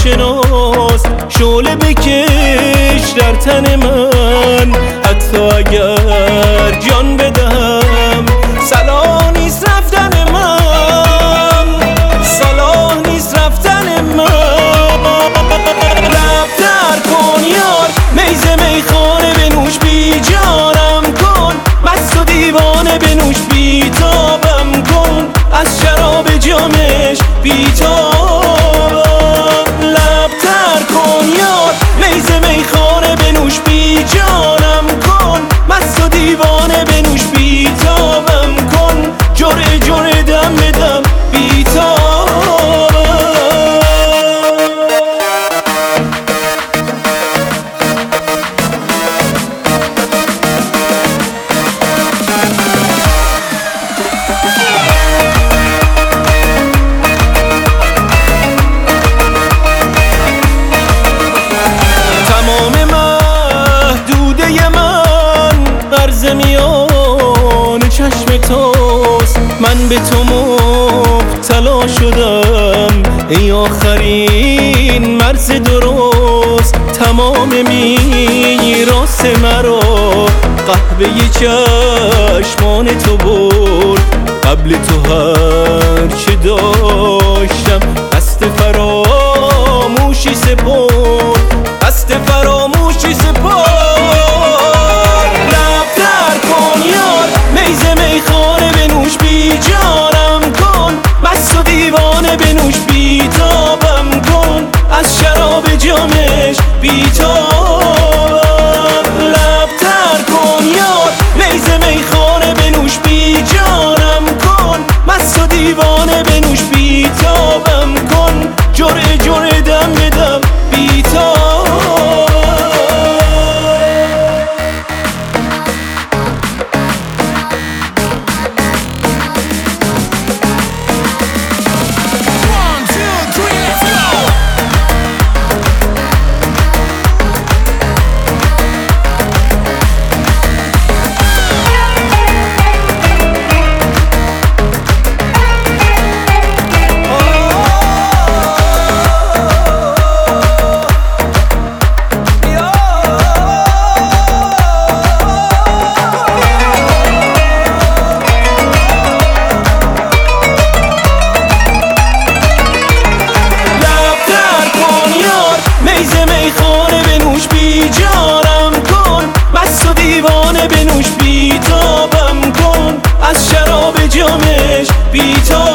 ناشناس شعله بکش در تن من، حتی اگر جان بدهم صلاح نیست رفتن من، صلاح نیست رفتن من. لب تر کن یار میز میخانه بنوش، بی جانم کن مست و دیوانه بنوش، بی تابم کن از شراب جامش بی تابم. لب تر کن یار میز میخانه بنوش، بی جانم کن مست و دیوانه بنوش، بی تابم کن جرعه جرعه دم بدم بی تابم. میان چشم توست من به تو مبتلا شدم، ای آخرین مرز درست. تمام میراث مرا قهوه چشمان تو برد، قبل تو هر چه داشتم دست فراموشی سپرد، دست فراموشی سپرد. میز میخانه بنوش، بی جانم کن مست و دیوانه بنوش، بی تابم کن از شراب جامش بی تابم. لب تر کن یار میز میخانه بنوش، بی جانم کن مست و دیوانه بنوش، بی تابم کن جرعه جرعه دم بدم بی تابم. بنوش بی تابم کن از شراب جامش بی تابم.